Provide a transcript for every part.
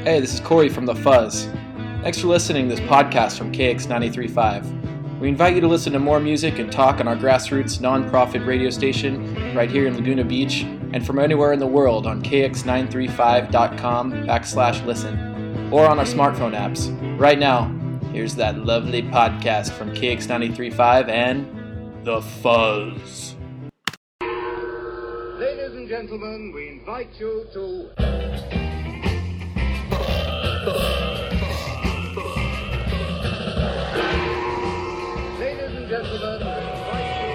Hey, this is Corey from The Fuzz. Thanks for listening to this podcast from KX93.5. We invite you to listen to more music and talk on our grassroots non-profit radio station right here in Laguna Beach and from anywhere in the world on kx935.com/listen or on our smartphone apps. Right now, here's that lovely podcast from KX93.5 and The Fuzz. Ladies and gentlemen, we invite you to... Ladies and gentlemen, we invite you...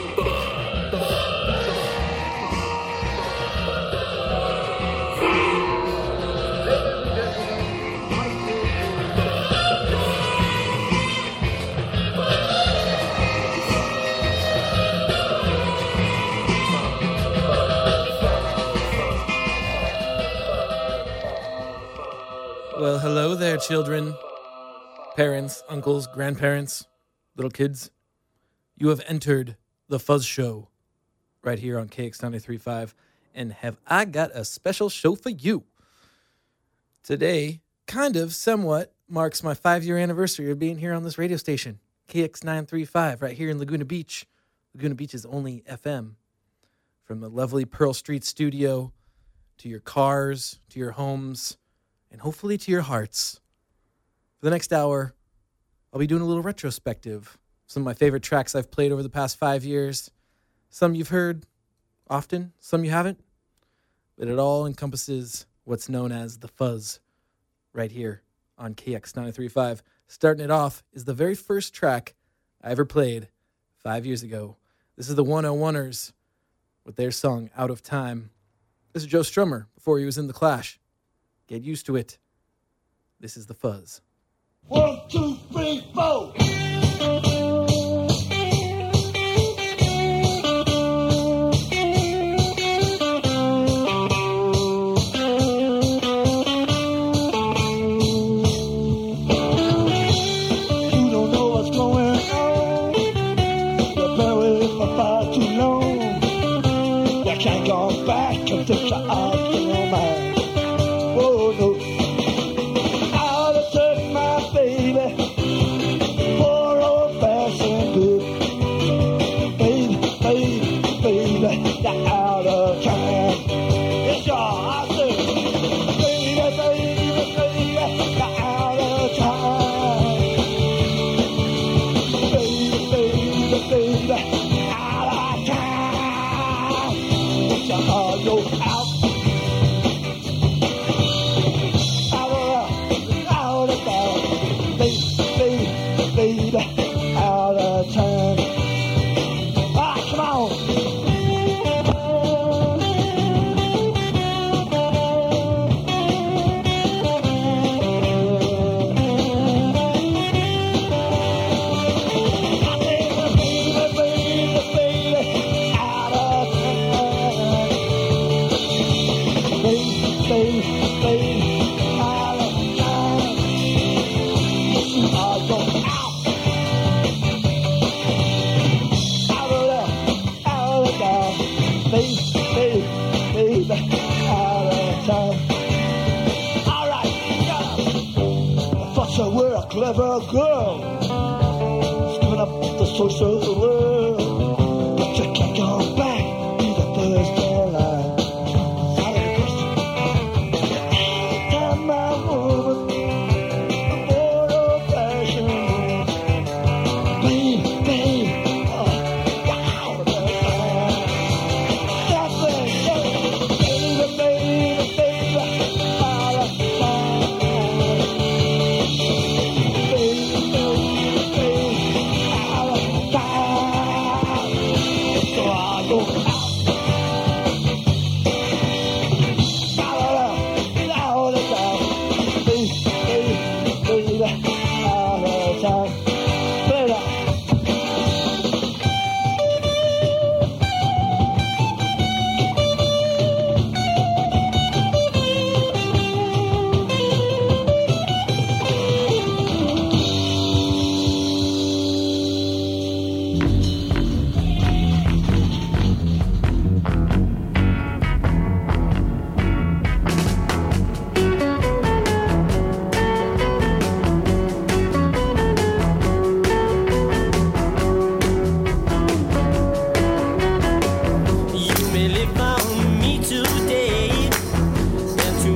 Well, hello there, children, parents, uncles, grandparents, little kids. You have entered the Fuzz Show right here on KX93.5, and have I got a special show for you. Today, somewhat, marks my 5-year anniversary of being here on this radio station, KX935, right here in Laguna Beach. Laguna Beach's only FM. From the lovely Pearl Street studio to your cars, to your homes, and hopefully to your hearts. For the next hour, I'll be doing a little retrospective. Some of my favorite tracks I've played over the past 5 years. Some you've heard often, some you haven't. But it all encompasses what's known as the Fuzz right here on KX93.5. Starting it off is the very first track I ever played 5 years ago. This is the 101ers with their song Out of Time. This is Joe Strummer before he was in The Clash. Get used to it. This is The Fuzz. 1, 2, 3, 4. You don't know what's going on. You've been away for far too long. You can't go back and fix your out in your mind. Oh no. Out of touch, my baby. Poor old fashioned good. Baby, baby, baby, you're out of time. It's your heart, baby, baby, baby, you're out of time. Baby, baby, baby, out of time. It's your heart, you're out. Baby, out of time. Ah, come on. Clever girl, giving up the social world, but you can't go back to the Thursday line. Saturday question. Time my woman, the more old-fashioned woman. Baby, baby, you're out of time. That's it, baby, baby, baby, out of time. Out of time.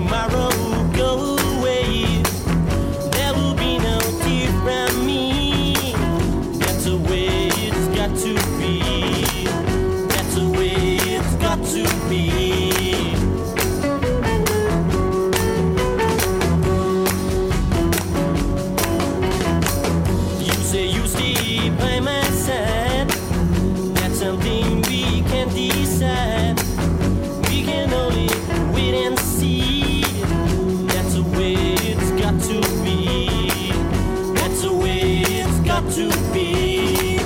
tomorrow go away. There will be no tear from me. That's the way it's got to be. That's the way it's got to be. Something we can decide. We can only wait and see. That's the way it's got to be. That's the way it's got to be.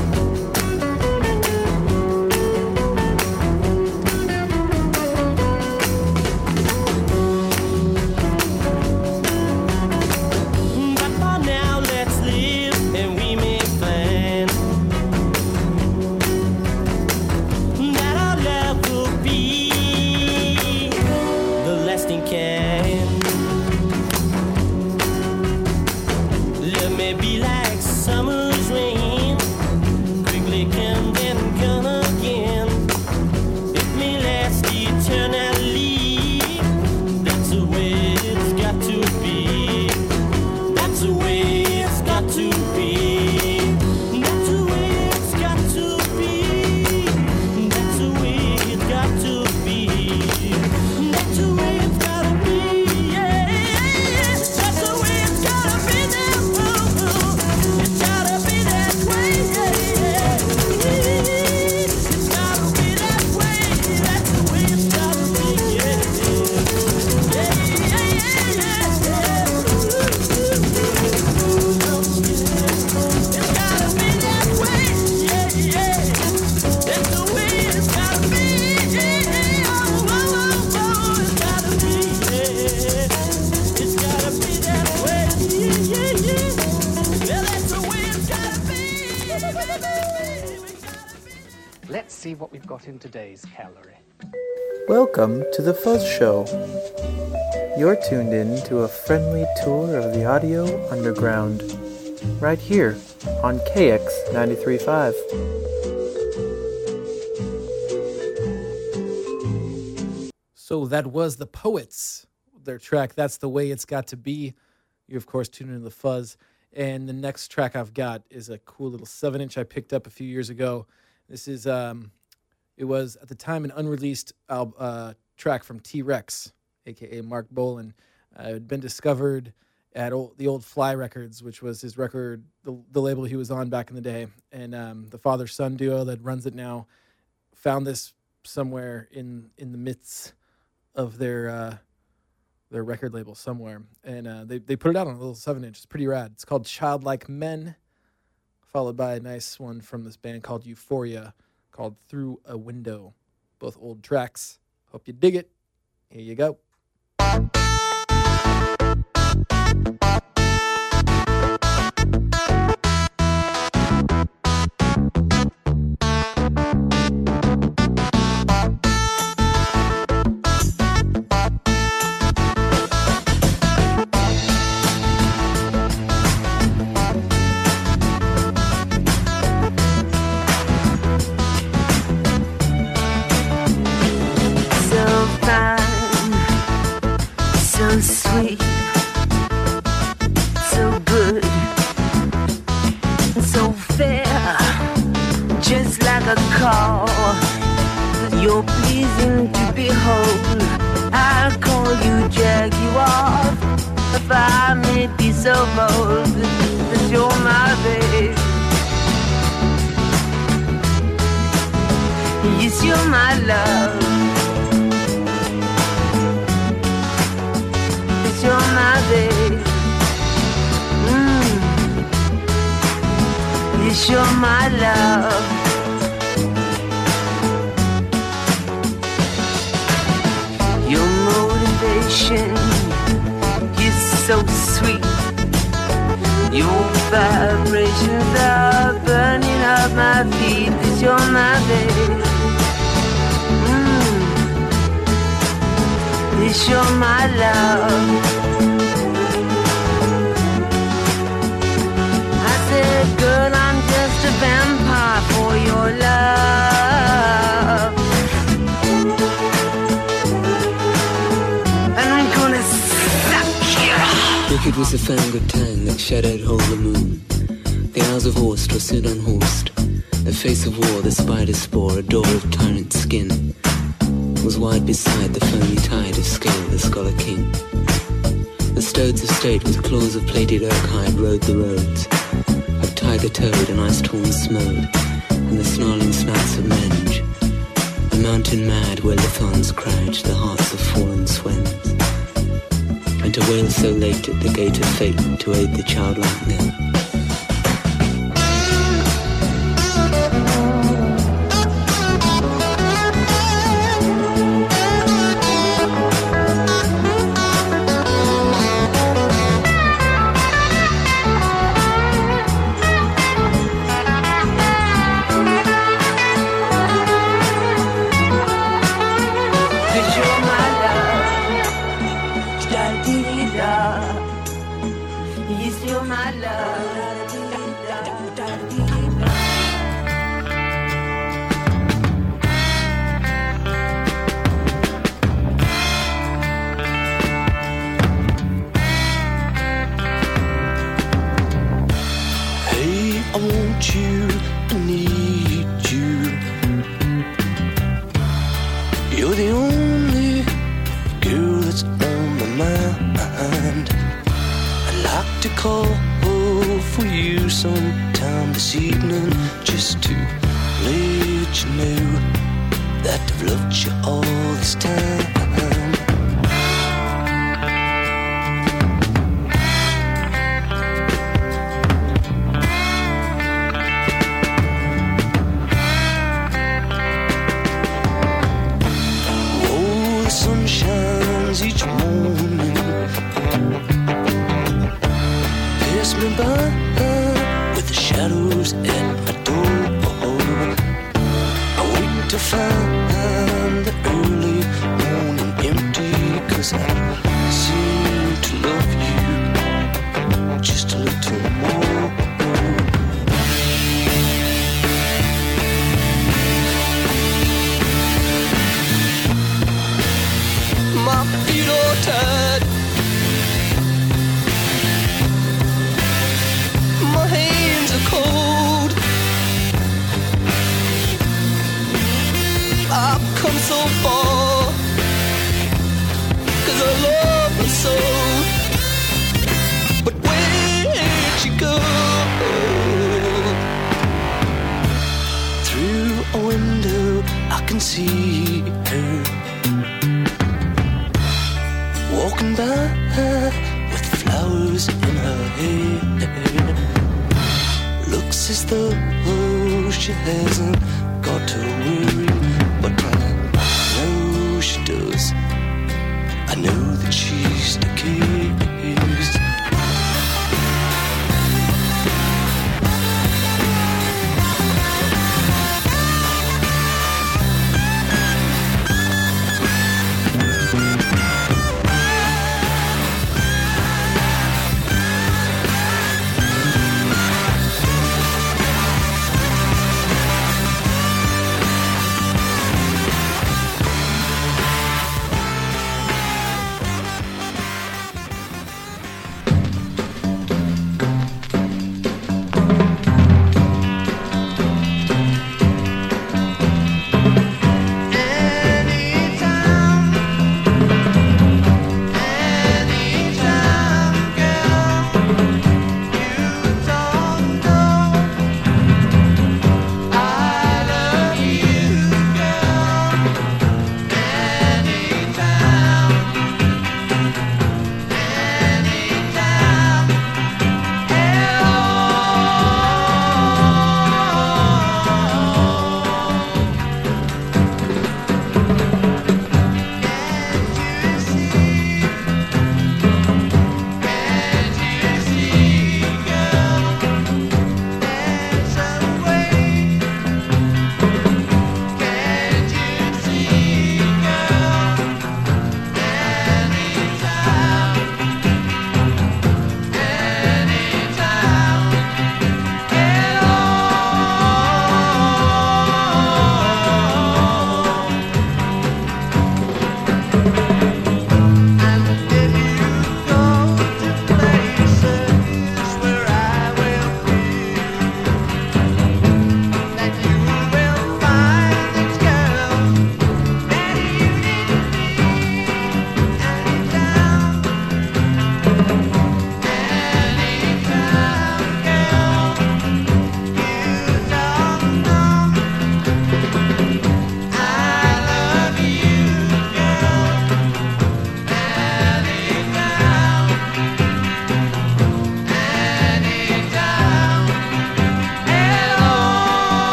But for now, let's live and we may plan. Can. Love may be like summer's rain, quickly come and gone again. It may last eternally. That's the way it's got to be. That's the way it's got to be. That's the way it's got to be. That's the way it's got to be. That's the way it's got to be. That's the way it's gotta be. It's gotta be that way. It's gotta be that way. That's the way it's gotta be. It's gotta be that way. That's the way it's gotta be. It's gotta be. It's gotta be that way. Yeah, that's the way it's gotta be. Let's see what we've got in today's calorie. Welcome to the Fuzz Show. You're tuned in to a friendly tour of the audio underground, right here on KX 93.5. So that was the Poets, their track, That's the Way It's Got to Be. You're, of course, tuned into the Fuzz. And the next track I've got is a cool little 7-inch I picked up a few years ago. This is, it was, at the time, an unreleased track from T-Rex, a.k.a. Mark Bolan. It had been discovered at the old Fly Records, which was his record, the label he was on back in the day. And the father-son duo that runs it now found this somewhere in the midst of their record label somewhere. And they put it out on a little 7-inch. It's pretty rad. It's called Childlike Men, followed by a nice one from this band called Euphoria, called Through a Window. Both old tracks. Hope you dig it. Here you go. Sweet, so good, so fair, just like a call. You're pleasing to behold. I'll call you, drag you off, if I may be so bold. That you're my babe. Yes, you're my love. You're my babe. Yes, you're my love. Your motivation is so sweet. Your vibrations are burning up my feet. Cause you're my babe. Yes, you're my love. I said, girl, I'm just a vampire for your love. And I'm gonna Wicked was the fangled tang that shadowed whole the moon. The hours of horsed were soon unhorsed. The face of war, the spider spore, a door of tyrant skin, was wide beside the foamy tide of scale, the scholar king. The stodes of state with claws of plated oak hide rode the roads of tiger toad and ice-torn smode, and the snarling snouts of menge. A mountain mad where lithons crouch, the hearts of fallen swens, and to wail so late at the gate of fate to aid the childlike men.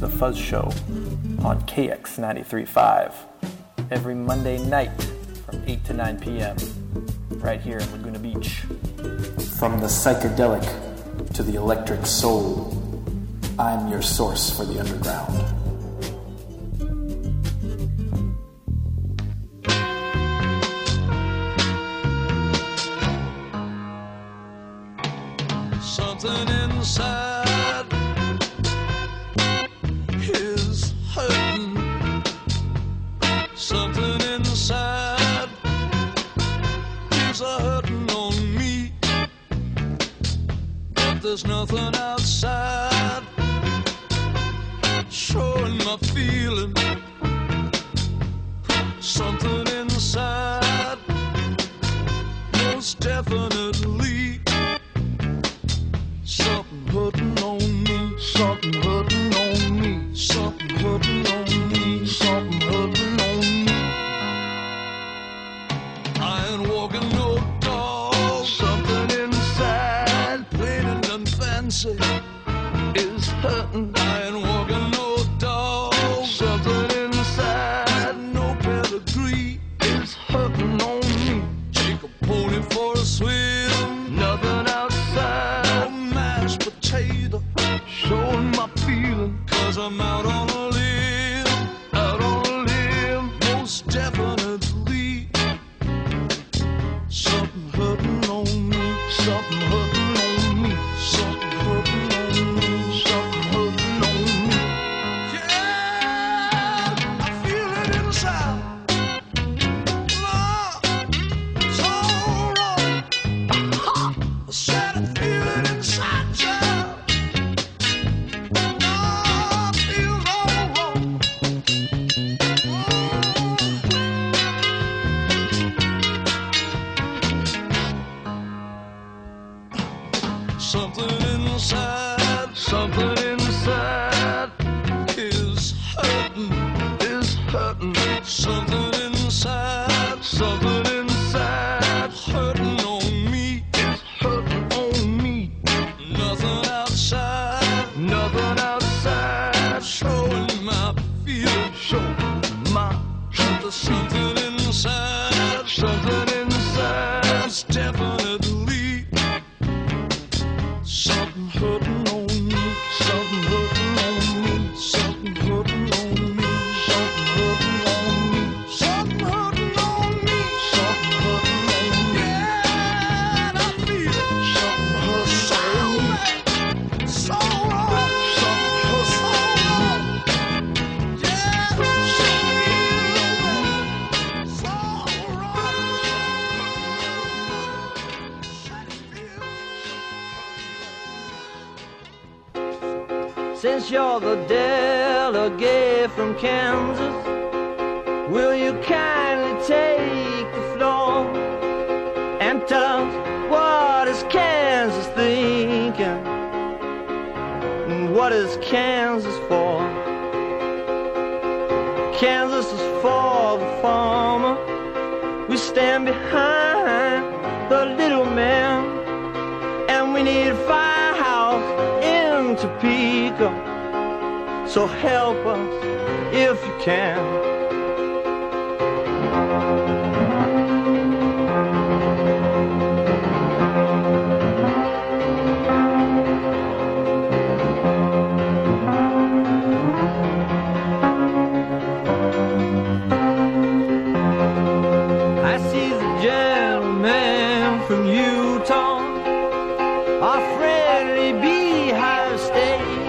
The Fuzz Show on KX 93.5 every Monday night from 8 to 9 p.m. right here in Laguna Beach. From the psychedelic to the electric soul, I'm your source for the underground. Something inside is hurting. Something inside is hurting on me. But there's nothing outside showing my feeling. Something inside, most definitely. Something hurting on me, something hurting on me, something hurting on me, something hurting on me. I ain't walking no dog. Something inside, plain and unfancy, is hurting. I ain't walking no dog. Something inside, no pedigree, is hurting on me. Take a pony for a swim, nothing outside. Showing my feeling, 'cause I'm out on a limb, most definitely. Something hurting on me, something hurting on me, something hurting on me, something hurting on me. Yeah, I feel it inside. Lord, it's all wrong. I said I feel it inside, child. Something inside is hurting, something inside hurting on me, is hurting on me. Nothing outside showing my feeling, something inside, it's definitely something hurting on me, something hurting on me, something hurting on me, something hurting on me, something hurting on me, something hurting on me. Yeah, I feel it. Something hurting so wrong, something hurting so wrong. Yeah, so wrong. Since you're the delegate from Kansas, will you kindly take the floor and tell us what is Kansas thinking? And what is Kansas for? Kansas is for the farmer. We stand behind the little man, and we need a firehouse in Topeka. So help us if you can. I see the gentleman from Utah, our friendly Beehive State.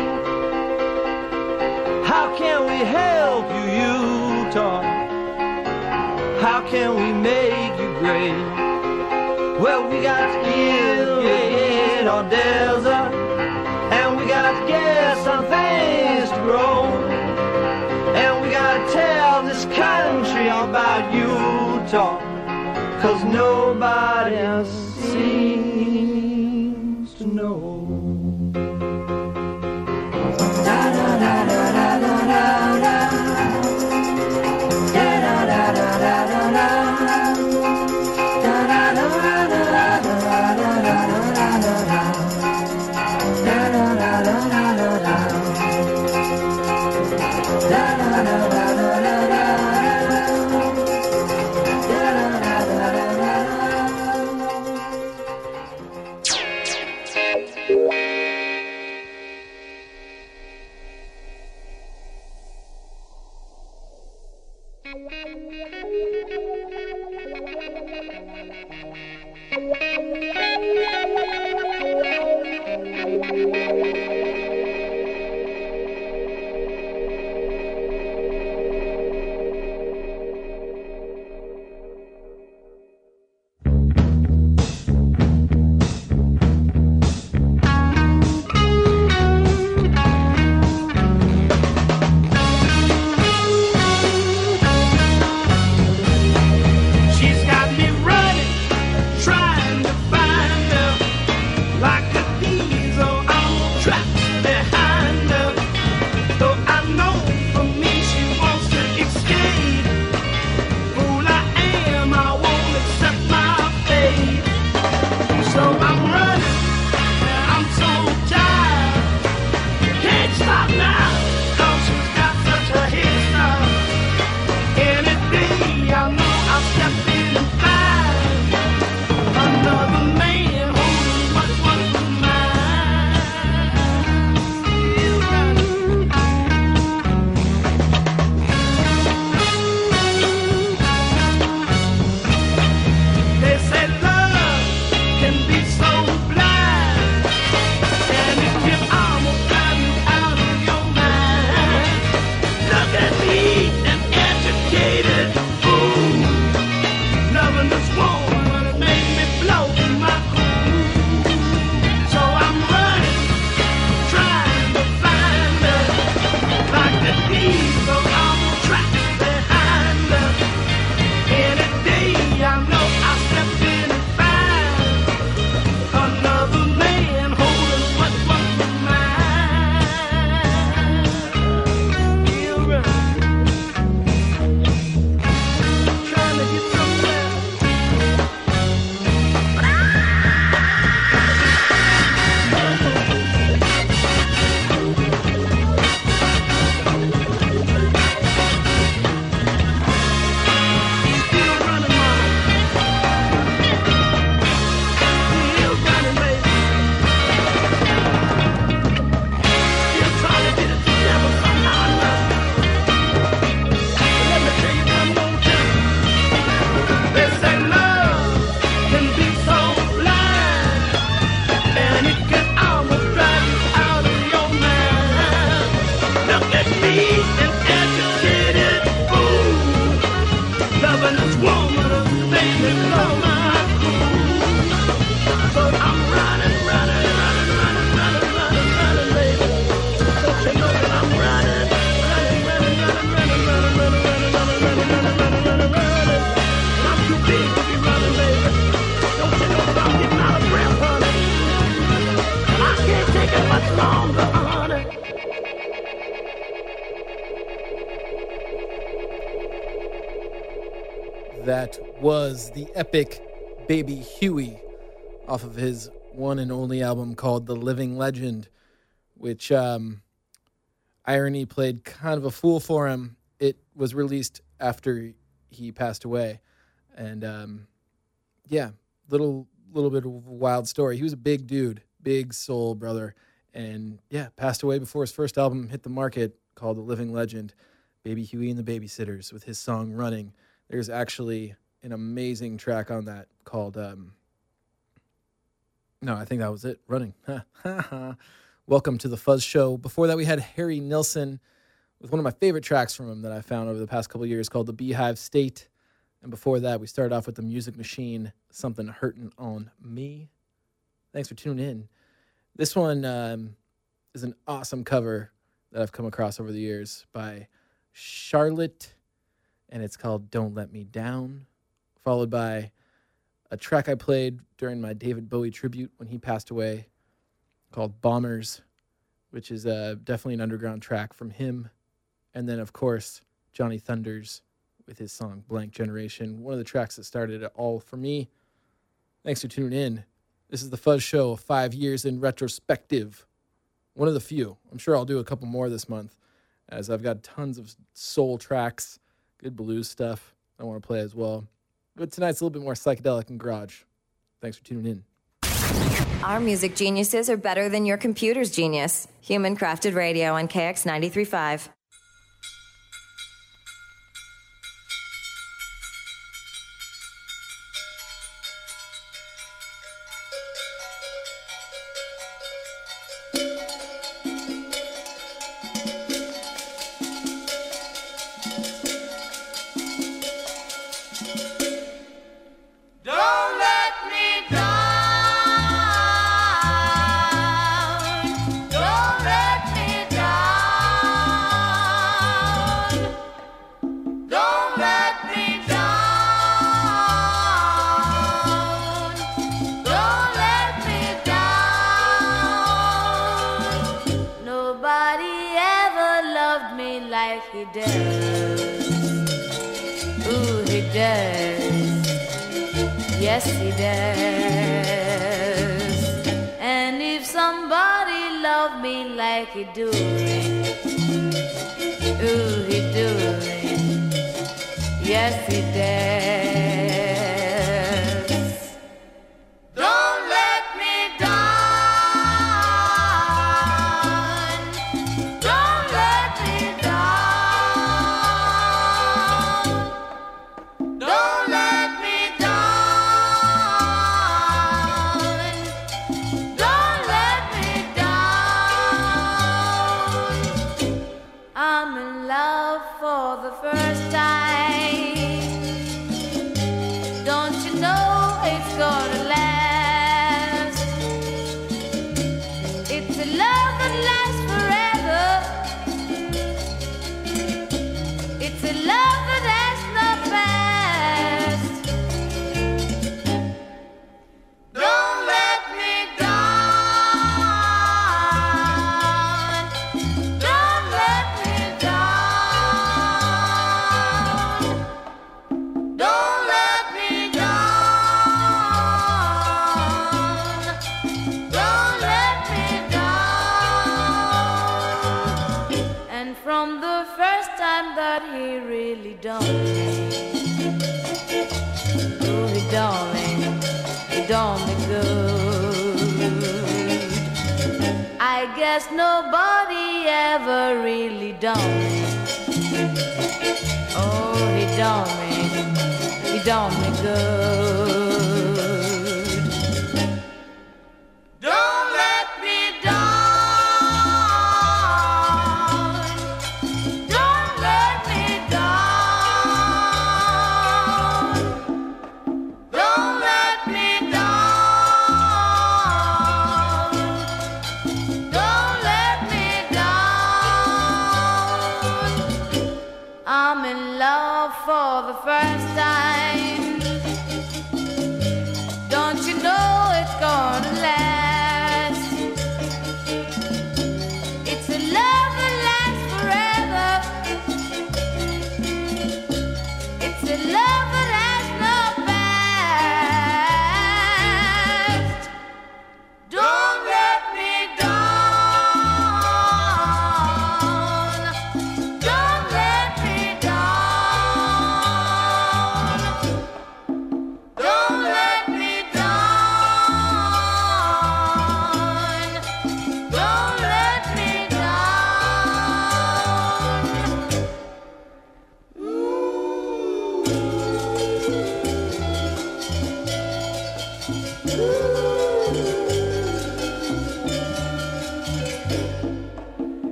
How can we help you, Utah? How can we make you great? Well, we got to irrigate our desert, and we got to get some things to grow, and we got to tell this country about Utah, 'cause nobody seems to know. Da da da da da da da da. Da da da da da da da. Da da da da da da da da da da da. Da da da da da da da. That was the epic Baby Huey off of his one and only album called The Living Legend, which Irony played kind of a fool for him. It was released after he passed away. And little bit of a wild story. He was a big dude, big soul brother. And passed away before his first album hit the market, called The Living Legend, Baby Huey and the Babysitters, with his song Running. There's actually an amazing track on that called, I think that was it, Running. Welcome to the Fuzz Show. Before that, we had Harry Nilsson with one of my favorite tracks from him that I found over the past couple of years called The Beehive State. And before that, we started off with the Music Machine, Something Hurtin' on Me. Thanks for tuning in. This one is an awesome cover that I've come across over the years by Charlotte, and it's called Don't Let Me Down, followed by a track I played during my David Bowie tribute when he passed away called Bombers, which is definitely an underground track from him. And then, of course, Johnny Thunders with his song Blank Generation, one of the tracks that started it all for me. Thanks for tuning in. This is the Fuzz Show, 5 years in retrospective. One of the few. I'm sure I'll do a couple more this month. as I've got tons of soul tracks, good blues stuff I want to play as well. But tonight's a little bit more psychedelic and garage. Thanks for tuning in. Our music geniuses are better than your computer's genius. Human Crafted Radio on KX 93.5. Don't let me down. Don't let me down. Don't let me down. Don't let me down. Nobody ever loved me like he does. Ooh, he does. Yes, he does. And if somebody loved me like he do, ooh, he do. Yes, he does. Don't let me down. Don't let me down. Don't let me down. Don't let me down. I'm in love for the first time. Don't you know it's gonna last? It's a love that lasts forever. It's a love that has no past. Don't let me down. Don't let me down. Don't let me down. Don't let me down. And from the first time that he really done me, oh, he done me good. I guess nobody ever really done me. Oh, he done me good. Don't let me down. Don't let me down. Don't let me down. Don't let me down. I'm in love for the first time. Don't you know it's gonna last? It's a love that lasts forever. It's a love that has no past. Don't let me down. Don't let me down.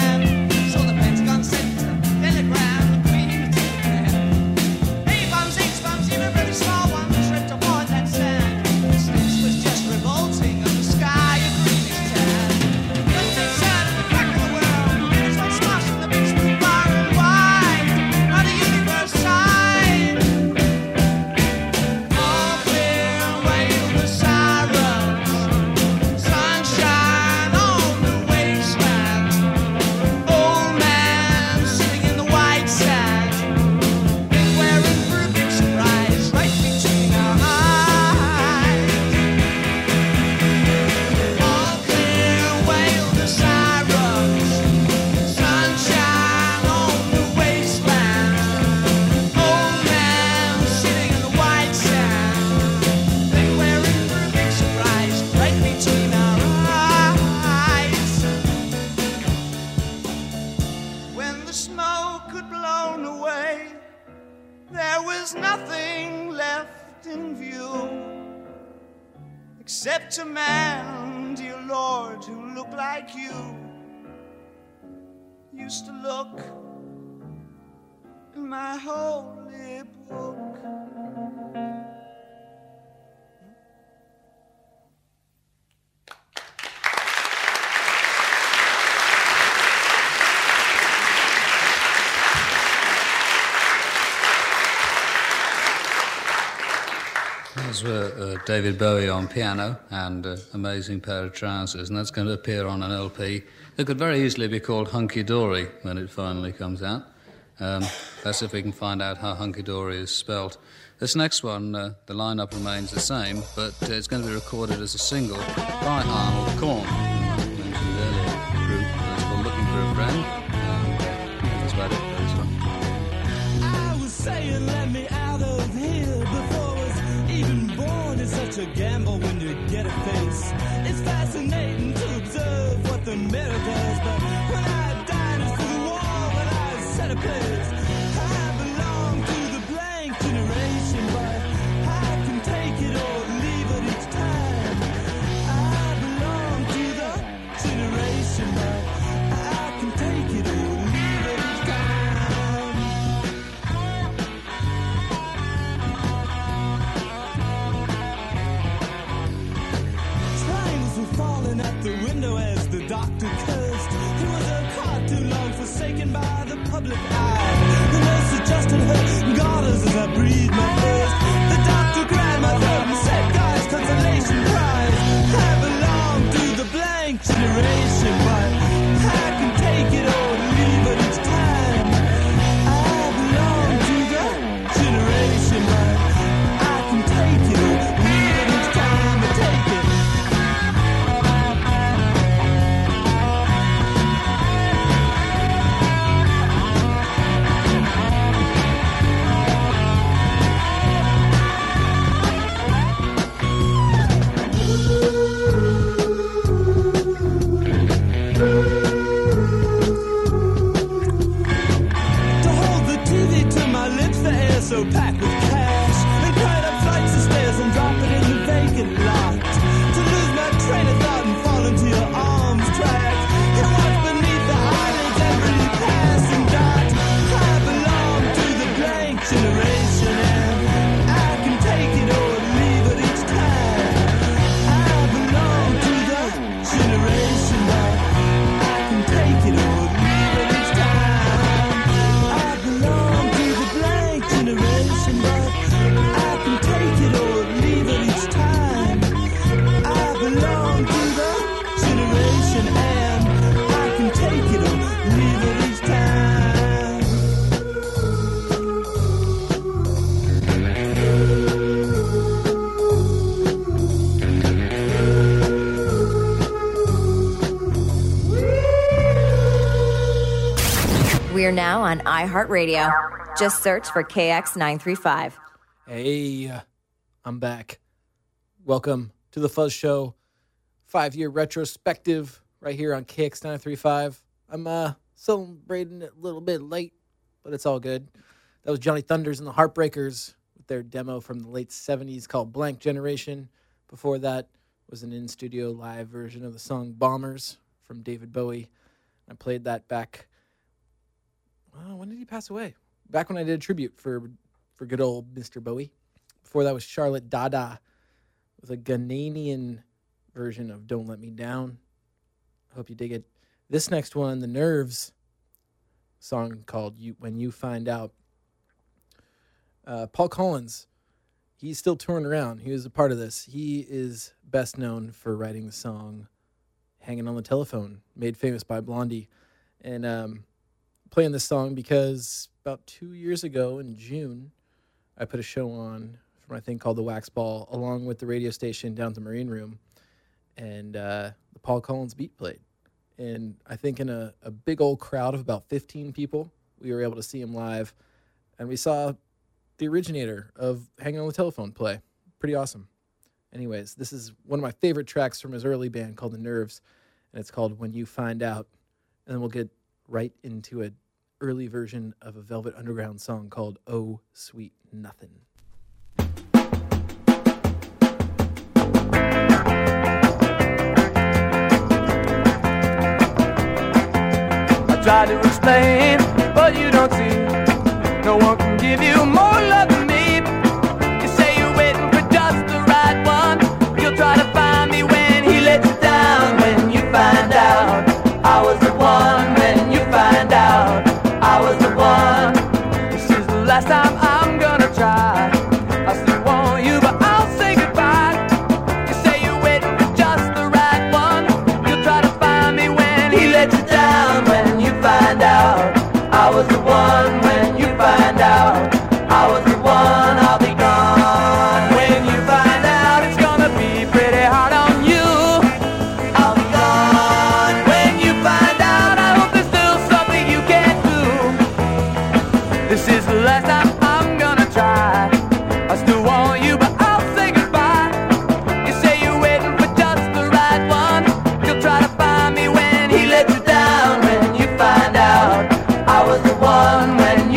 Except a man, dear Lord, who looked like you. Used to look in my holy book. Those were David Bowie on piano and Amazing Pair of Trousers, and that's going to appear on an LP that could very easily be called Hunky Dory when it finally comes out. That's if we can find out how Hunky Dory is spelt. This next one, the lineup remains the same, but it's going to be recorded as a single by Arnold Corn, who I mentioned earlier, a group that's called Looking for a Friend. That's about it for this one. I was saying, let me out of here before I was even born. It's such a gamble when you get a face. It's fascinating to observe what the mirror does, but when I died, it's for the wall and I set a place. I belong to the blank generation, but I can take it or leave it each time. I belong to the generation, but I can take it or leave it each time. Trains were falling at the window as the doctor cursed. He was a car too long forsaken by the public eye. The nurse adjusted her garters as I breathed my first. The doctor grabbed my throat and said, "Guys, consolation prize." I belong to the blank generation, but I can take it or leave it each time. I belong to the generation, but I can take it or leave it each time. I take it. To hold the TV to my lips, the air so packed with cash. And climb up flights of stairs and drop it in the vacant lot. To lose my train of thought and fall into your arms track. And watch beneath the eyelids every passing dot. I belong to the blank generation, and I can take it or leave it each time. I belong to the generation, but I can take it or leave it each time. I belong to the blank generation, but I can take it or leave it each time. I belong to the generation, and I can take it or leave it each time. We're now on iHeartRadio. Just search for KX935. Hey, I'm back. Welcome to the Fuzz Show, 5-year retrospective right here on KX935. I'm celebrating it a little bit late, but it's all good. That was Johnny Thunders and the Heartbreakers with their demo from the late 70s called Blank Generation. Before that was an in-studio live version of the song Bombers from David Bowie. I played that back. When did he pass away? Back when I did a tribute for good old Mr. Bowie. Before that was Charlotte Dada with a Ghanaian version of Don't Let Me Down. I hope you dig it. This next one, The Nerves, song called When You Find Out. Paul Collins, he's still touring around. He was a part of this. He is best known for writing the song Hanging on the Telephone, made famous by Blondie. And playing this song because about 2 years ago in June, I put a show on from a thing called The Wax Ball, along with the radio station down at the Marine Room. And the Paul Collins beat played. And I think in a big old crowd of about 15 people, we were able to see him live. And we saw the originator of Hanging on the Telephone play. Pretty awesome. Anyways, this is one of my favorite tracks from his early band called The Nerves. And it's called When You Find Out. And then we'll get right into an early version of a Velvet Underground song called Oh Sweet Nothing. Try to explain, but you don't see. No one can give you more love than me. You say you're waiting for just the right one. You'll try to find me when he lets you down. When you find out I was the one. When you find out I was the one. This is the last time I'm gonna try. I still want you, but I'll say goodbye. You say you're waiting for just the right one. You'll try to find me when he lets you down. When you find out I was the one. When you find out I was the one, I'll be gone. When you find out it's gonna be pretty hard on you, I'll be gone. When you find out I hope there's still something you can do. This is the last time I'm gonna try. I still want you, but I'll say goodbye. You say you're waiting for just the right one. You'll try to find me when he lets you down. When you find out I was the one. When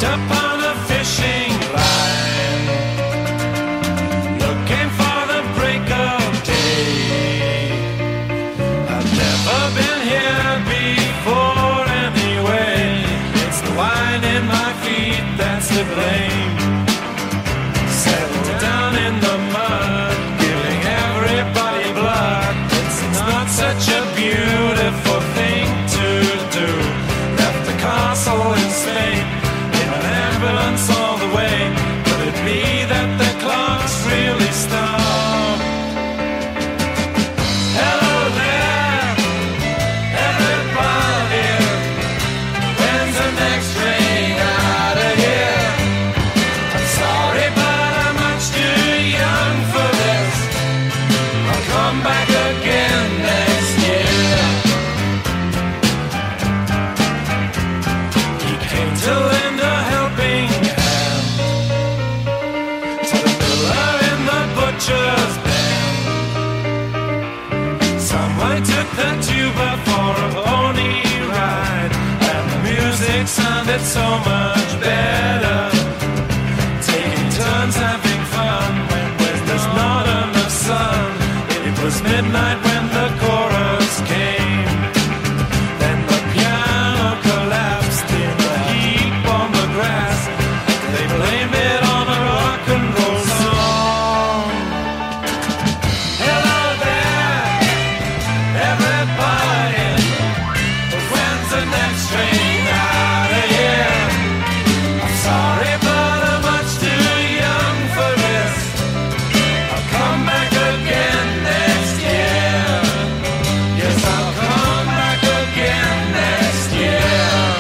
up on a fishing line, looking for the break of day. I've never been here before anyway. It's the wine in my feet that's to blame. Settled down in the mud, giving everybody blood. It's not such a beautiful thing to do. Left the castle in Spain in an ambulance all the way. Could it be that the clocks really stop? Hello there, everybody. When's the next train out of here? I'm sorry, but I'm much too young for this. I'll come back again next year. He came to lend a helping hand to the miller in the butcher's band. Someone took the tuba for a pony ride, and the music sounded so much better. Taking turns having fun when there's not enough sun. It was midnight when the chorus came. Then the piano collapsed in a heap on the grass. They blamed it on a rock and roll song. Hello there, everybody. When's the next train out of here? I'm sorry, but I'm much too young for this. I'll come back again next year. Yes, I'll come back again next year.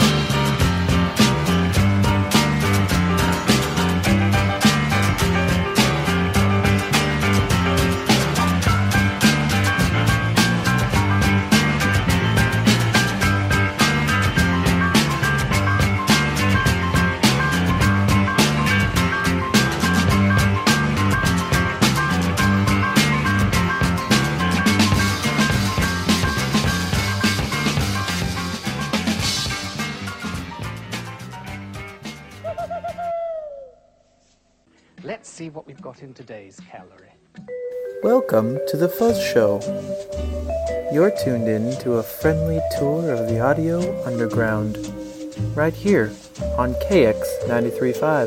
Let's see what we've got in today's calorie. Welcome to the Fuzz Show. You're tuned in to a friendly tour of the audio underground, right here on KX 93.5.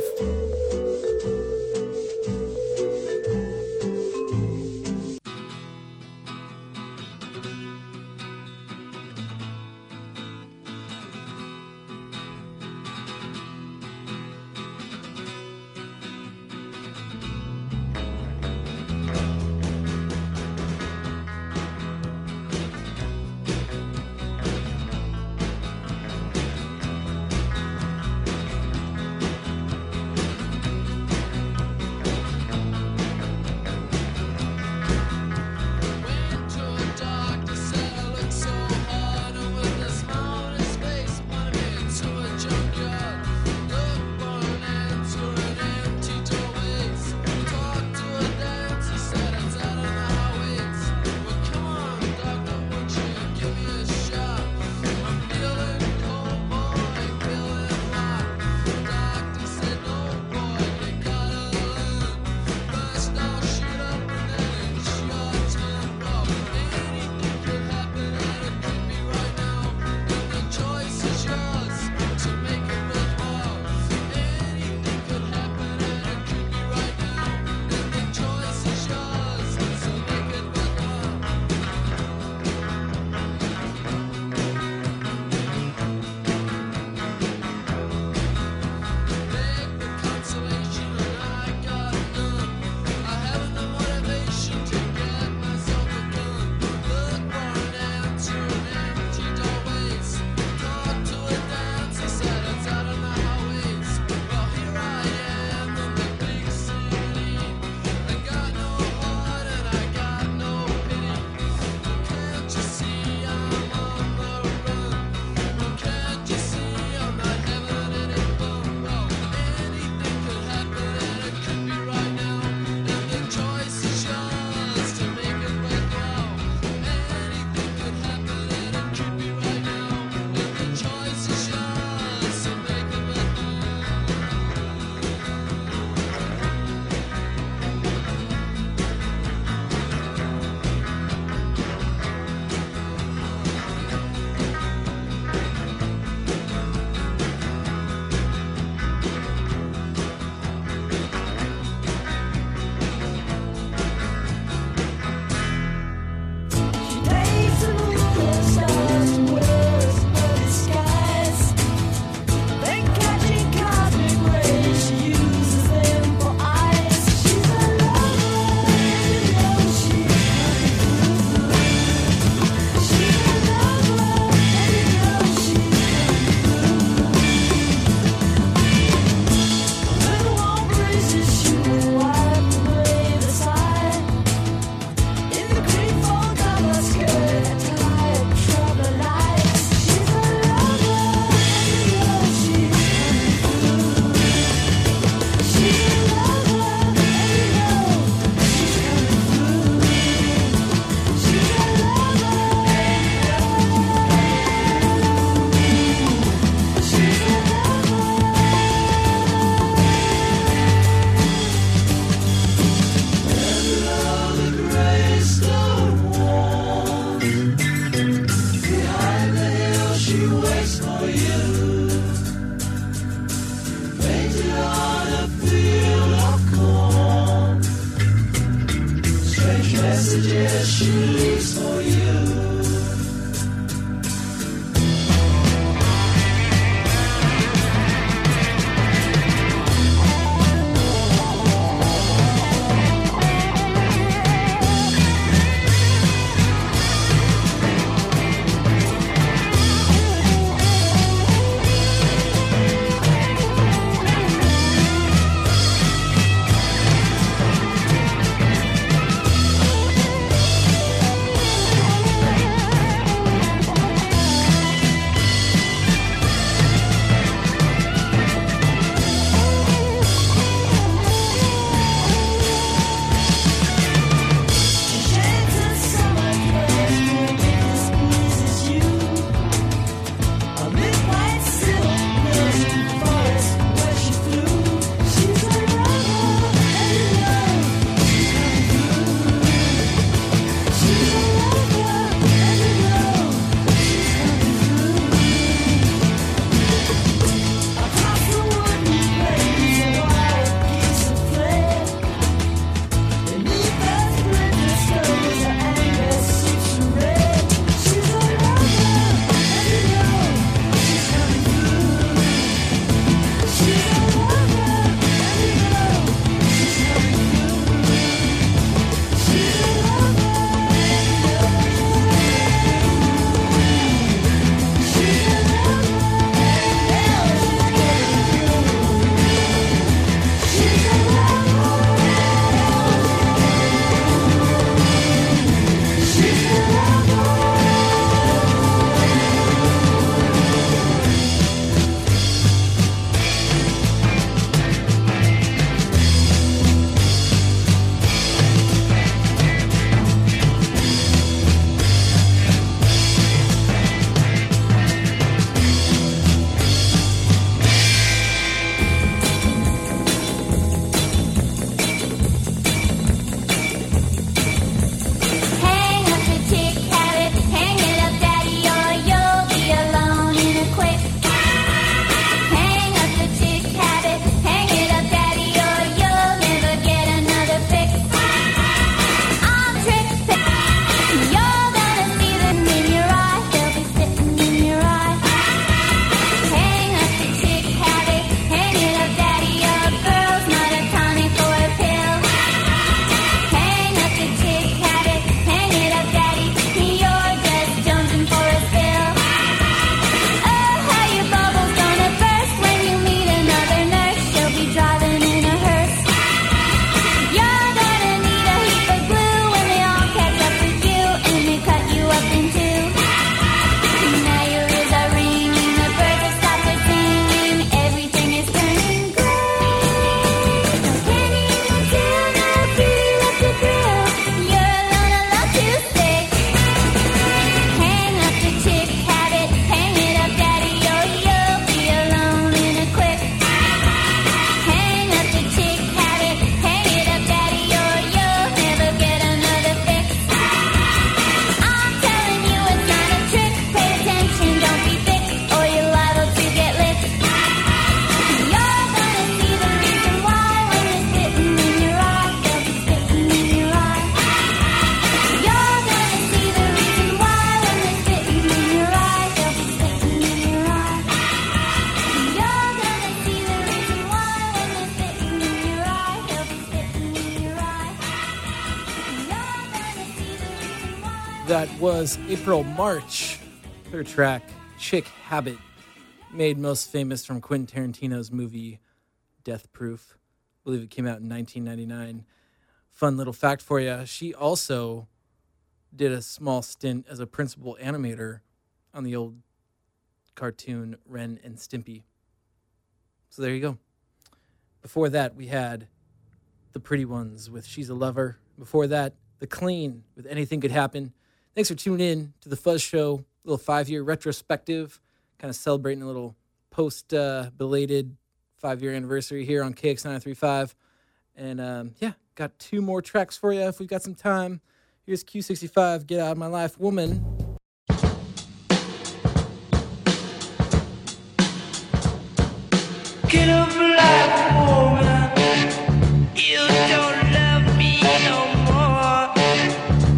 messages she leaves for you. That was April March. Her track, Chick Habit, made most famous from Quentin Tarantino's movie Death Proof. I believe it came out in 1999. Fun little fact for you. She also did a small stint as a principal animator on the old cartoon Ren and Stimpy. So there you go. Before that, we had The Pretty Ones with She's a Lover. Before that, The Clean with Anything Could Happen. Thanks for tuning in to The Fuzz Show, a little 5-year retrospective, kind of celebrating a little post-belated 5-year anniversary here on KX935. And yeah, got 2 more tracks for you if we've got some time. Here's Q65, Get Out of My Life, Woman. Get up, life, woman. You don't love me no more.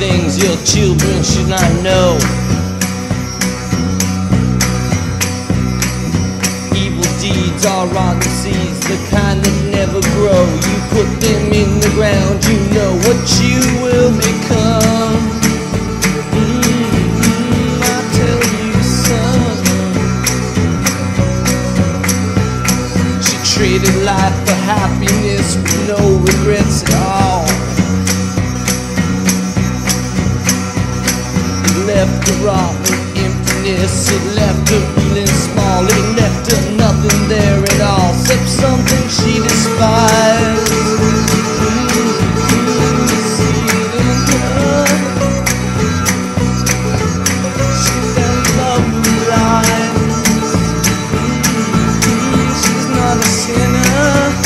things your children should not know. Evil deeds are rotten seeds, the kind that never grow. You put them in the ground, you know what you will become. I tell you, son, she traded life for happiness with no regrets at all. It left her raw with emptiness, it left her feeling small, it left her nothing there at all, except something she despised. She fell in love with lies. She's not a sinner.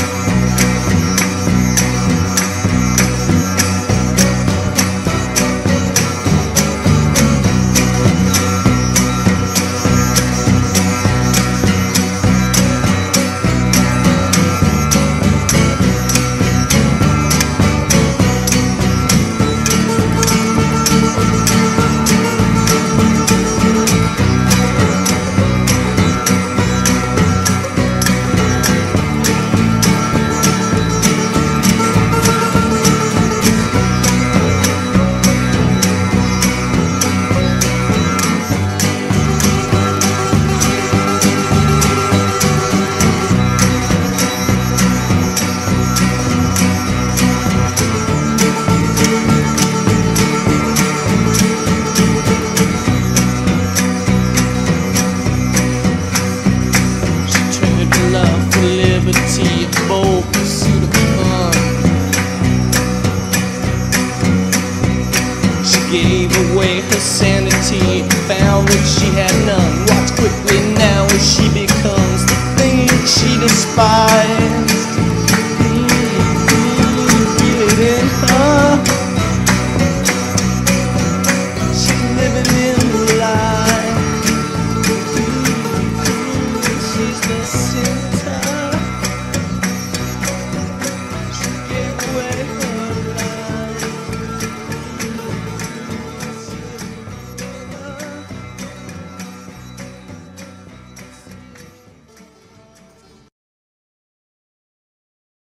She becomes the thing she despises.